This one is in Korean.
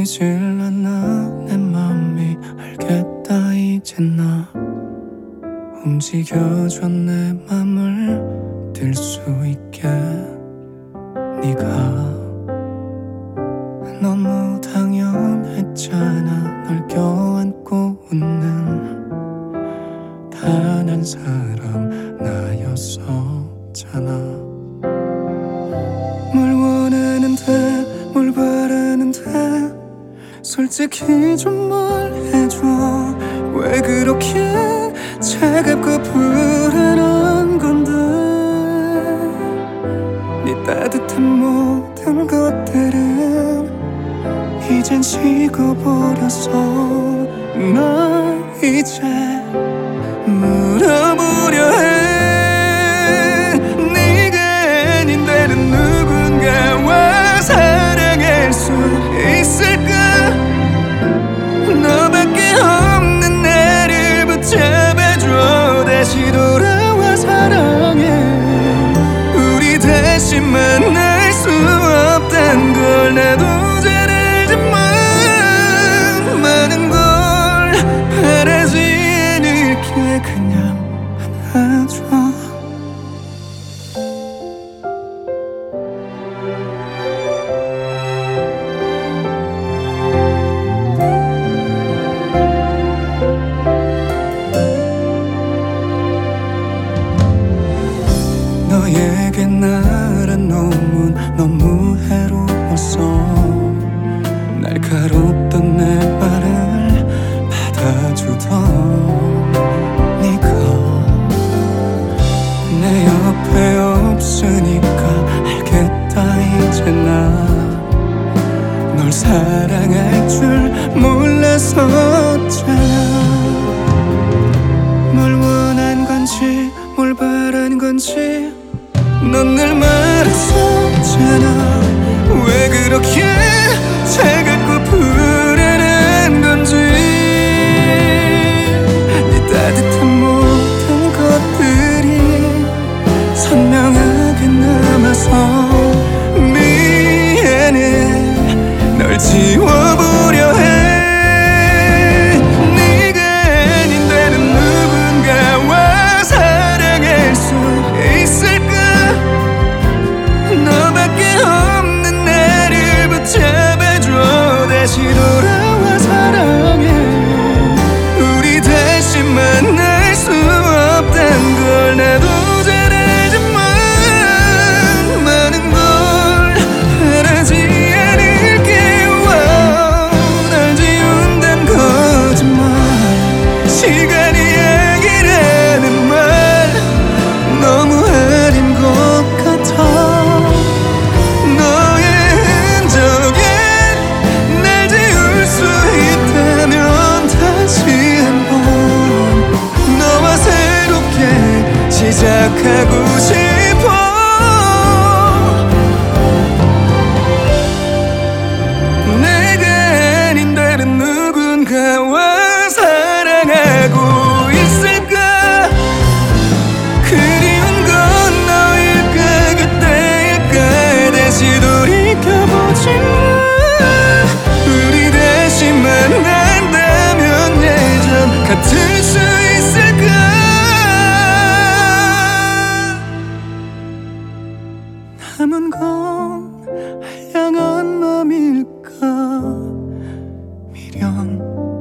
보이질 않아. 내 맘이 알겠다 이젠 나. 움직여줘 내 맘을 들 수 있게. 네가 너무 당연했잖아. 널 껴안고 웃는 단 한 사람 나였었잖아. 뭘 원하는데 뭘 바라는데 솔직히 좀 말해줘. 왜 그렇게 차갑고 불안한 건데. 네 따뜻한 모든 것들은 이젠 식어버렸어. 나 이제 물어보려 해. 네가 아닌데는 누군가와 사랑할 수 있을까. 너밖에 없는 나를 붙잡아줘. 다시 돌아와 사랑해. 우리 다시 만날 수 없단 걸 나도 잘 알지만 많은 걸 바라지 않을게. 그냥 안아줘. 너에게 나란 놈은 너무 해로웠어. 날카롭던 내 말을 받아주던 네가 내 옆에 없으니까 알겠다 이제 나. 널 사랑할 줄 몰랐었잖아. 뭘 원한 건지 뭘 바란 건지 넌 늘 말했었잖아. 왜 그렇게 차갑고 불안한 건지. 네 따뜻한 모든 것들이 선명하게 남아서 미안해. 널 지워보려 해. 네가 아닌데는 누군가와 사랑할 수 있을까. 너밖에 없는 나를 붙잡아줘. 다시 돌아와 사랑해. 우리 다시 만날 수 없단 걸 나도 잘 알지만 많은 걸 바라지 않을게. 날 지운단 거짓말. 시간이 약이라는 말 너무 아닌 것 같아. 너의 흔적에 날 지울 수 있다면 다시 한번 너와 새롭게 시작하고 싶어. 내가 아닌데는 누군가와 사랑하고 있을까. 그리운 건 너일까 그때일까. 다시 돌이켜보지 마. 우리 다시 만난다면 예전 같을 수 있을까. 남은 건 한량한 맘일까. 미련